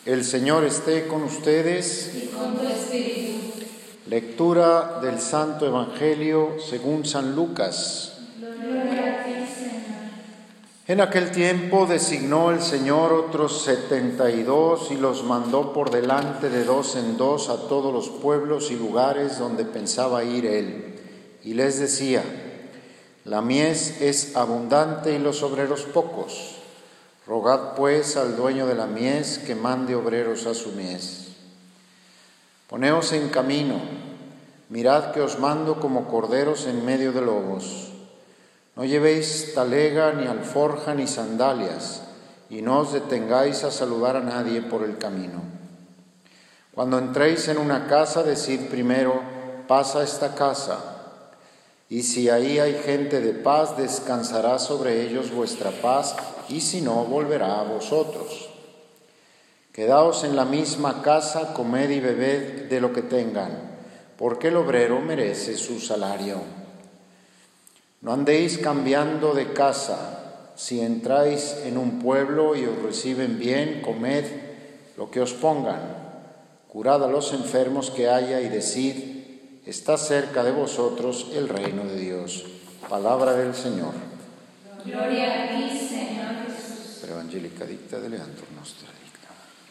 El Señor esté con ustedes. Y con tu espíritu. Lectura del Santo Evangelio según San Lucas. Gloria a ti, Señor. En aquel tiempo designó el Señor otros 72 y los mandó por delante de dos en dos a todos los pueblos y lugares donde pensaba ir él. Y les decía: la mies es abundante y los obreros pocos. Rogad pues al dueño de la mies que mande obreros a su mies. Poneos en camino, mirad que os mando como corderos en medio de lobos. No llevéis talega, ni alforja, ni sandalias, y no os detengáis a saludar a nadie por el camino. Cuando entréis en una casa, decid primero: paz a esta casa. Y si ahí hay gente de paz, descansará sobre ellos vuestra paz, y si no, volverá a vosotros. Quedaos en la misma casa, comed y bebed de lo que tengan, porque el obrero merece su salario. No andéis cambiando de casa. Si entráis en un pueblo y os reciben bien, comed lo que os pongan. Curad a los enfermos que haya y decid: está cerca de vosotros el reino de Dios. Palabra del Señor. Gloria a ti, Señor Jesús. Per Evangelica dicta deleantur nostra dicta.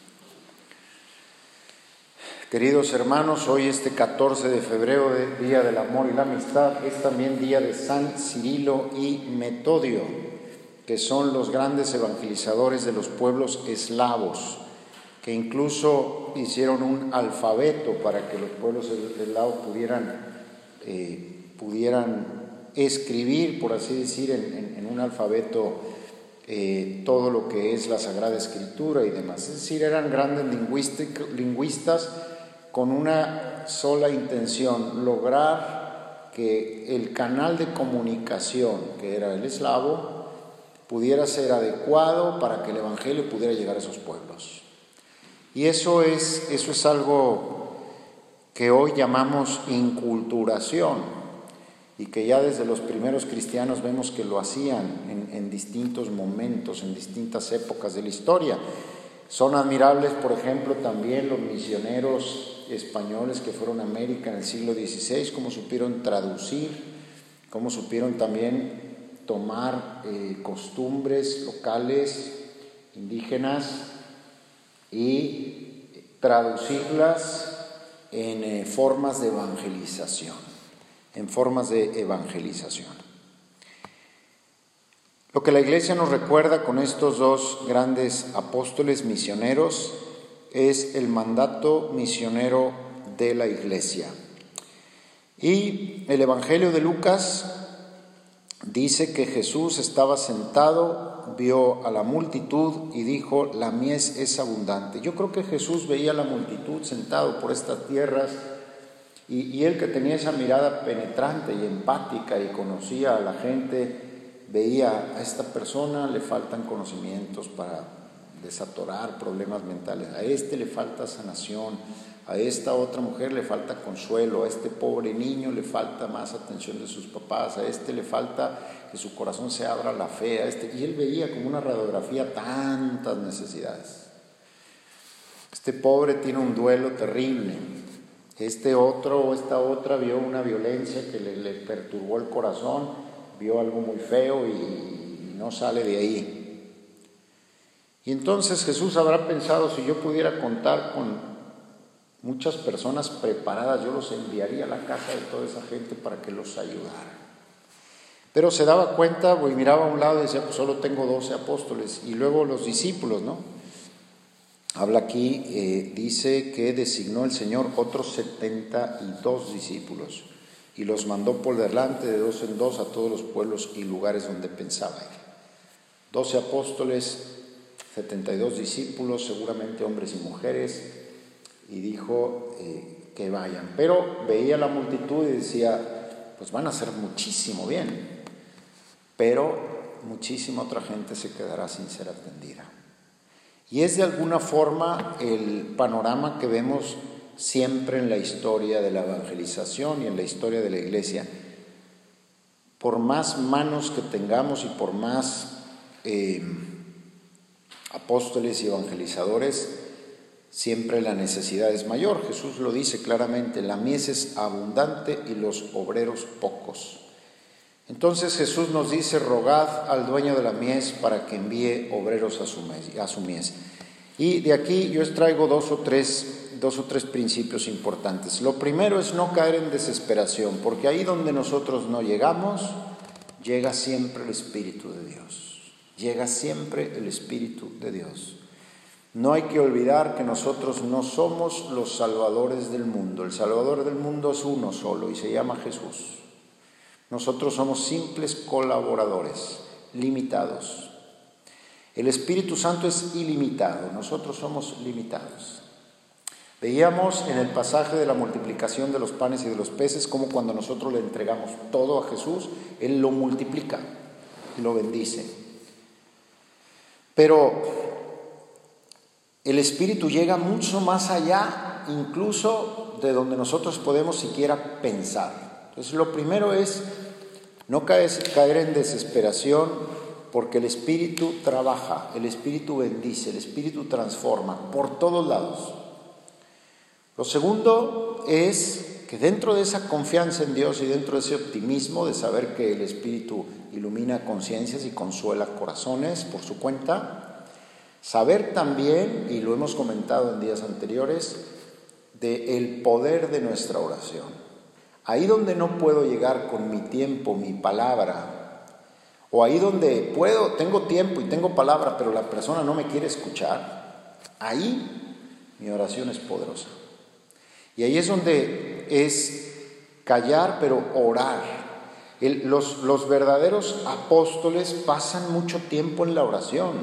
Queridos hermanos, hoy 14 de febrero, Día del Amor y la Amistad, es también día de San Cirilo y Metodio, que son los grandes evangelizadores de los pueblos eslavos, que incluso hicieron un alfabeto para que los pueblos eslavos pudieran escribir, por así decir, en un alfabeto todo lo que es la Sagrada Escritura y demás. Es decir, eran grandes lingüistas con una sola intención: lograr que el canal de comunicación, que era el eslavo, pudiera ser adecuado para que el Evangelio pudiera llegar a esos pueblos. Y eso es algo que hoy llamamos inculturación, y que ya desde los primeros cristianos vemos que lo hacían en distintos momentos, en distintas épocas de la historia. Son admirables, por ejemplo, también los misioneros españoles que fueron a América en el siglo XVI, cómo supieron traducir, cómo supieron también tomar costumbres locales, indígenas, y traducirlas en formas de evangelización. Lo que la Iglesia nos recuerda con estos dos grandes apóstoles misioneros es el mandato misionero de la Iglesia. Y el Evangelio de Lucas dice que Jesús estaba sentado, vio a la multitud y dijo: la mies es abundante. Yo creo que Jesús veía a la multitud sentado por estas tierras, y él, que tenía esa mirada penetrante y empática y conocía a la gente, veía: a esta persona le faltan conocimientos para desatorar problemas mentales, a este le falta sanación, a esta otra mujer le falta consuelo, a este pobre niño le falta más atención de sus papás, a este le falta que su corazón se abra a la fe, y él veía como una radiografía tantas necesidades. Este pobre tiene un duelo terrible, este otro o esta otra vio una violencia que le perturbó el corazón, vio algo muy feo y no sale de ahí. Y entonces Jesús habrá pensado: si yo pudiera contar con muchas personas preparadas, yo los enviaría a la casa de toda esa gente para que los ayudara. Pero se daba cuenta, y miraba a un lado y decía: pues solo tengo 12 apóstoles. Y luego los discípulos, ¿no? Habla aquí, dice que designó el Señor otros 72 discípulos y los mandó por delante de dos en dos a todos los pueblos y lugares donde pensaba ir. 12 apóstoles, 72 discípulos, seguramente hombres y mujeres, y dijo que vayan. Pero veía la multitud y decía: pues van a hacer muchísimo bien, pero muchísima otra gente se quedará sin ser atendida. Y es de alguna forma el panorama que vemos siempre en la historia de la evangelización y en la historia de la Iglesia. Por más manos que tengamos y por más apóstoles y evangelizadores, siempre la necesidad es mayor. Jesús lo dice claramente, la mies es abundante y los obreros pocos. Entonces Jesús nos dice, rogad al dueño de la mies para que envíe obreros a su mies. Y de aquí yo extraigo dos o tres principios importantes. Lo primero es no caer en desesperación, porque ahí donde nosotros no llegamos, llega siempre el Espíritu de Dios. Llega siempre el Espíritu de Dios. No hay que olvidar que nosotros no somos los salvadores del mundo. El Salvador del mundo es uno solo y se llama Jesús. Nosotros somos simples colaboradores, limitados. El Espíritu Santo es ilimitado, nosotros somos limitados. Veíamos en el pasaje de la multiplicación de los panes y de los peces cómo cuando nosotros le entregamos todo a Jesús, Él lo multiplica y lo bendice. Pero el Espíritu llega mucho más allá, incluso de donde nosotros podemos siquiera pensar. Entonces lo primero es no caer en desesperación, porque el Espíritu trabaja, el Espíritu bendice, el Espíritu transforma por todos lados. Lo segundo es que dentro de esa confianza en Dios y dentro de ese optimismo de saber que el Espíritu ilumina conciencias y consuela corazones por su cuenta, saber también, y lo hemos comentado en días anteriores, del poder de nuestra oración. Ahí donde no puedo llegar con mi tiempo, mi palabra, o ahí donde tengo tiempo y tengo palabra, pero la persona no me quiere escuchar, ahí mi oración es poderosa. Y ahí es donde es callar, pero orar. Los verdaderos apóstoles pasan mucho tiempo en la oración.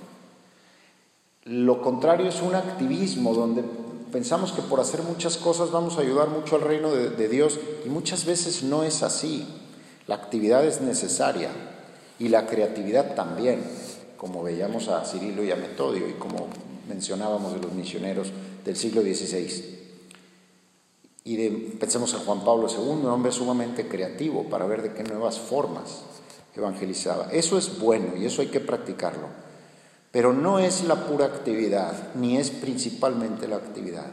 Lo contrario es un activismo donde pensamos que por hacer muchas cosas vamos a ayudar mucho al reino de Dios, y muchas veces no es así. La actividad es necesaria y la creatividad también, como veíamos a Cirilo y a Metodio y como mencionábamos de los misioneros del siglo XVI. Y pensemos en Juan Pablo II, un hombre sumamente creativo para ver de qué nuevas formas evangelizaba. Eso es bueno y eso hay que practicarlo. Pero no es la pura actividad, ni es principalmente la actividad.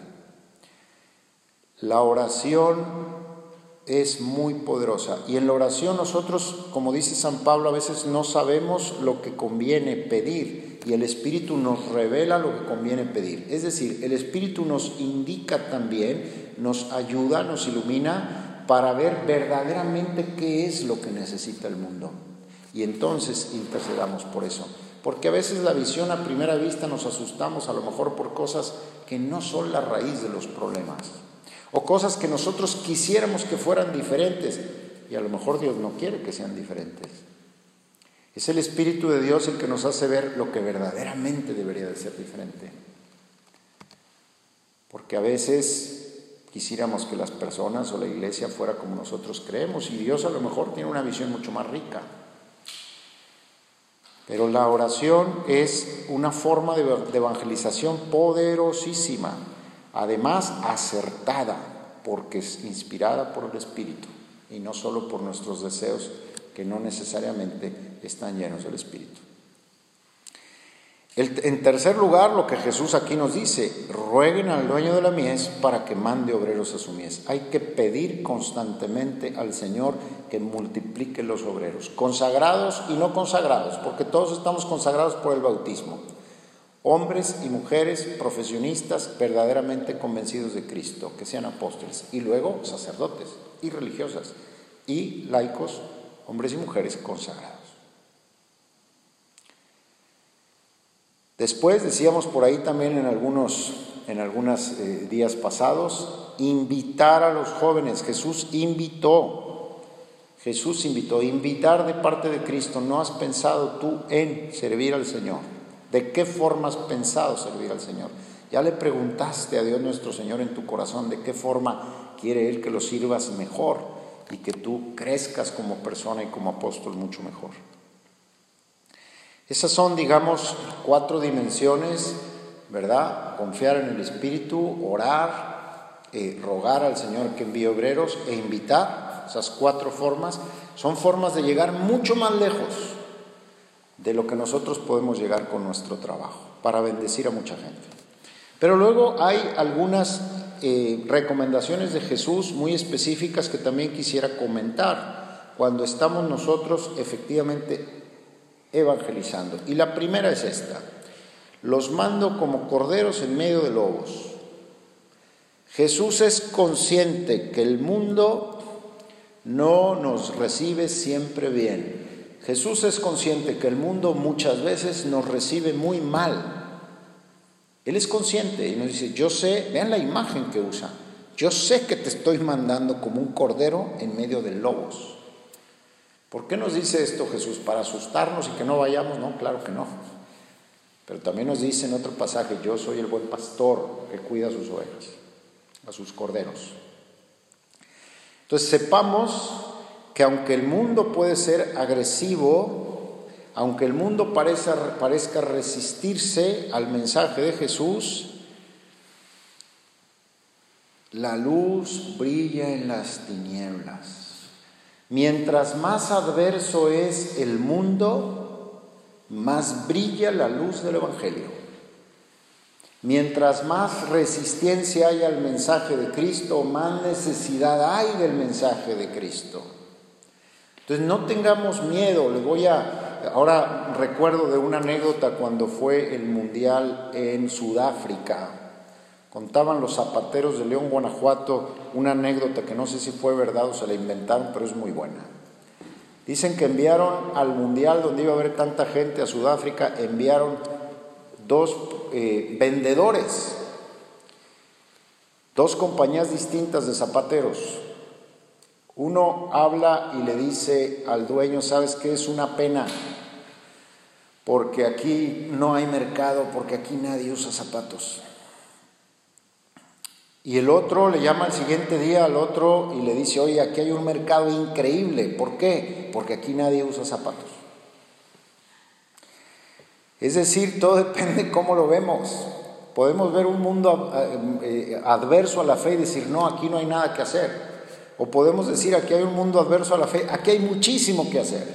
La oración es muy poderosa. Y en la oración nosotros, como dice San Pablo, a veces no sabemos lo que conviene pedir. Y el Espíritu nos revela lo que conviene pedir. Es decir, el Espíritu nos indica también, nos ayuda, nos ilumina para ver verdaderamente qué es lo que necesita el mundo. Y entonces intercedamos por eso. Porque a veces la visión a primera vista nos asustamos a lo mejor por cosas que no son la raíz de los problemas, o cosas que nosotros quisiéramos que fueran diferentes, y a lo mejor Dios no quiere que sean diferentes. Es el Espíritu de Dios el que nos hace ver lo que verdaderamente debería de ser diferente. Porque a veces quisiéramos que las personas o la iglesia fuera como nosotros creemos, y Dios a lo mejor tiene una visión mucho más rica. Pero la oración es una forma de evangelización poderosísima, además acertada, porque es inspirada por el Espíritu y no solo por nuestros deseos que no necesariamente están llenos del Espíritu. En tercer lugar, lo que Jesús aquí nos dice, rueguen al dueño de la mies para que mande obreros a su mies. Hay que pedir constantemente al Señor que multiplique los obreros, consagrados y no consagrados, porque todos estamos consagrados por el bautismo. Hombres y mujeres profesionistas verdaderamente convencidos de Cristo, que sean apóstoles, y luego sacerdotes y religiosas y laicos, hombres y mujeres consagrados. Después decíamos por ahí también en algunos días pasados, invitar a los jóvenes. Jesús invitó, invitar de parte de Cristo. ¿No has pensado tú en servir al Señor? ¿De qué forma has pensado servir al Señor? ¿Ya le preguntaste a Dios nuestro Señor en tu corazón de qué forma quiere Él que lo sirvas mejor y que tú crezcas como persona y como apóstol mucho mejor? Esas son, digamos, 4 dimensiones, ¿verdad? Confiar en el Espíritu, orar, rogar al Señor que envíe obreros e invitar. Esas 4 formas son formas de llegar mucho más lejos de lo que nosotros podemos llegar con nuestro trabajo, para bendecir a mucha gente. Pero luego hay algunas recomendaciones de Jesús muy específicas que también quisiera comentar cuando estamos nosotros efectivamente evangelizando. Y la primera es esta: los mando como corderos en medio de lobos. Jesús es consciente que el mundo no nos recibe siempre bien. Jesús es consciente que el mundo muchas veces nos recibe muy mal. Él es consciente y nos dice, yo sé, vean la imagen que usa, yo sé que te estoy mandando como un cordero en medio de lobos. ¿Por qué nos dice esto Jesús? ¿Para asustarnos y que no vayamos? No, claro que no. Pero también nos dice en otro pasaje, yo soy el buen pastor que cuida a sus ovejas, a sus corderos. Entonces sepamos que aunque el mundo puede ser agresivo, aunque el mundo parezca resistirse al mensaje de Jesús, la luz brilla en las tinieblas. Mientras más adverso es el mundo, más brilla la luz del Evangelio. Mientras más resistencia hay al mensaje de Cristo, más necesidad hay del mensaje de Cristo. Entonces no tengamos miedo. Ahora recuerdo de una anécdota cuando fue el Mundial en Sudáfrica. Contaban los zapateros de León, Guanajuato, una anécdota que no sé si fue verdad o se la inventaron, pero es muy buena. Dicen que enviaron al Mundial, donde iba a haber tanta gente, a Sudáfrica, enviaron 2 vendedores, 2 compañías distintas de zapateros. Uno habla y le dice al dueño, ¿sabes qué? Es una pena, porque aquí no hay mercado, porque aquí nadie usa zapatos. Y el otro le llama al siguiente día al otro y le dice, oye, aquí hay un mercado increíble. ¿Por qué? Porque aquí nadie usa zapatos. Es decir, todo depende de cómo lo vemos. Podemos ver un mundo adverso a la fe y decir, no, aquí no hay nada que hacer. O podemos decir, aquí hay un mundo adverso a la fe, aquí hay muchísimo que hacer.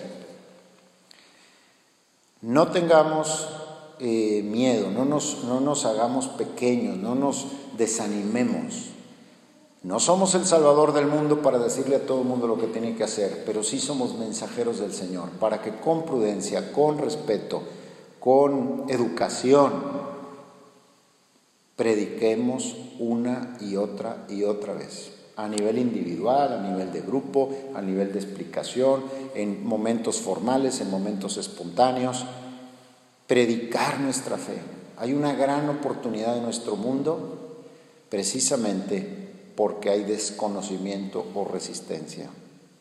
No tengamos miedo, no nos hagamos pequeños, no nos desanimemos. No somos el Salvador del mundo para decirle a todo el mundo lo que tiene que hacer, pero sí somos mensajeros del Señor, para que con prudencia, con respeto, con educación, prediquemos una y otra vez. A nivel individual, a nivel de grupo, a nivel de explicación, en momentos formales, en momentos espontáneos, predicar nuestra fe. Hay una gran oportunidad en nuestro mundo precisamente porque hay desconocimiento o resistencia.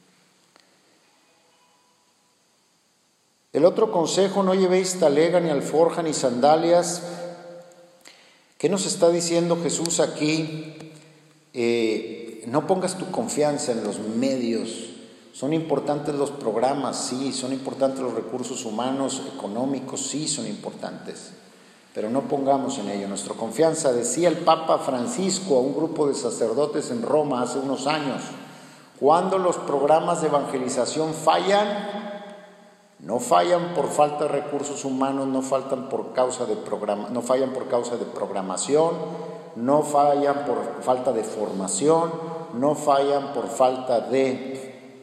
El otro consejo, no llevéis talega, ni alforja, ni sandalias. ¿Qué nos está diciendo Jesús aquí? No pongas tu confianza en los medios. Son importantes los programas, sí, son importantes los recursos humanos, económicos, sí, son importantes, pero no pongamos en ello nuestra confianza. Decía el Papa Francisco a un grupo de sacerdotes en Roma hace unos años, cuando los programas de evangelización fallan, no fallan por falta de recursos humanos, no fallan por causa de programación, no fallan por falta de formación, no fallan por falta de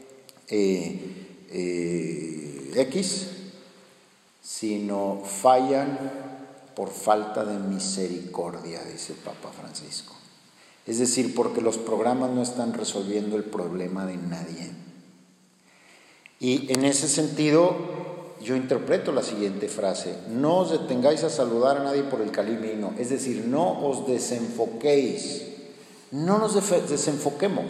sino fallan por falta de misericordia, dice el Papa Francisco. Es decir, porque los programas no están resolviendo el problema de nadie. Y en ese sentido, yo interpreto la siguiente frase: no os detengáis a saludar a nadie por el camino, es decir, no os desenfoquéis, no nos desenfoquemos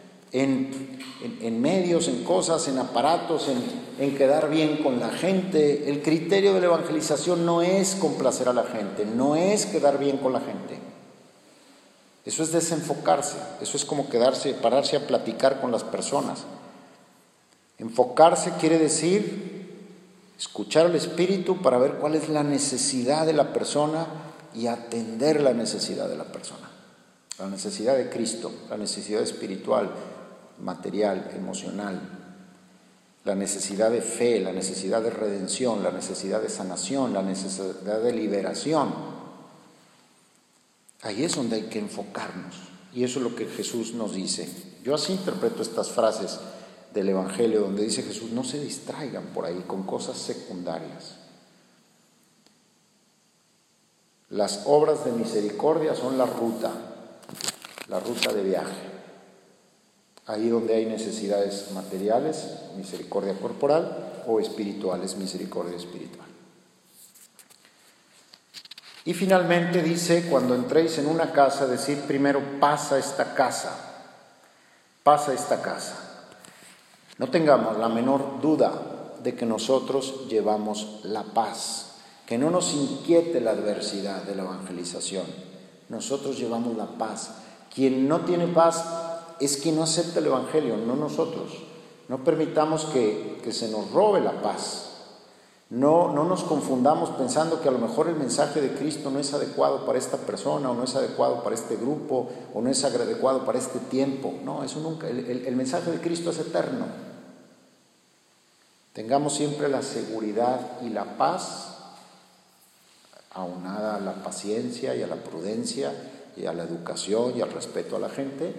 en medios, en cosas, en aparatos, en quedar bien con la gente. El criterio de la evangelización no es complacer a la gente, no es quedar bien con la gente. Eso es desenfocarse, eso es como pararse a platicar con las personas. Enfocarse quiere decir escuchar al Espíritu para ver cuál es la necesidad de la persona y atender la necesidad de la persona. La necesidad de Cristo, la necesidad espiritual, material, emocional, la necesidad de fe, la necesidad de redención, la necesidad de sanación, la necesidad de liberación. Ahí es donde hay que enfocarnos. Y eso es lo que Jesús nos dice. Yo así interpreto estas frases del Evangelio, donde dice Jesús: no se distraigan por ahí con cosas secundarias. Las obras de misericordia son la ruta de viaje. Ahí donde hay necesidades materiales, misericordia corporal, o espirituales, misericordia espiritual. Y finalmente dice: cuando entréis en una casa, decid primero: pasa esta casa, pasa esta casa. No tengamos la menor duda de que nosotros llevamos la paz, que no nos inquiete la adversidad de la evangelización. Nosotros llevamos la paz. Quien no tiene paz es quien no acepta el Evangelio, no nosotros. No permitamos que se nos robe la paz. No nos confundamos pensando que a lo mejor el mensaje de Cristo no es adecuado para esta persona, o no es adecuado para este grupo, o no es adecuado para este tiempo. No, eso nunca. El mensaje de Cristo es eterno. Tengamos siempre la seguridad y la paz, aunada a la paciencia y a la prudencia y a la educación y al respeto a la gente,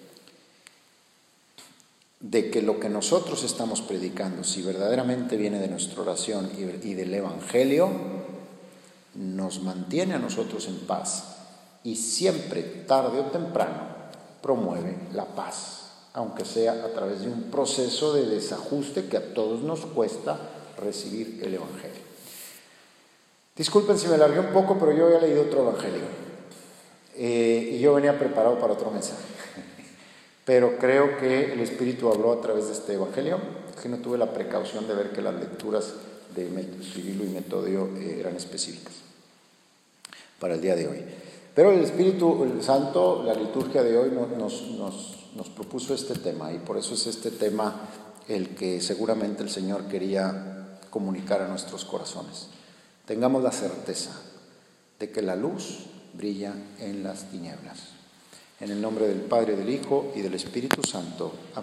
de que lo que nosotros estamos predicando, si verdaderamente viene de nuestra oración y del Evangelio, nos mantiene a nosotros en paz y siempre, tarde o temprano, promueve la paz, aunque sea a través de un proceso de desajuste que a todos nos cuesta recibir el Evangelio. Disculpen si me alargué un poco, pero yo había leído otro Evangelio y yo venía preparado para otro mensaje. Pero creo que el Espíritu habló a través de este Evangelio, que no tuve la precaución de ver que las lecturas de Cirilo y Metodio eran específicas para el día de hoy. Pero el Espíritu Santo, la liturgia de hoy nos propuso este tema, y por eso es este tema el que seguramente el Señor quería comunicar a nuestros corazones. Tengamos la certeza de que la luz brilla en las tinieblas. En el nombre del Padre, del Hijo y del Espíritu Santo. Amén.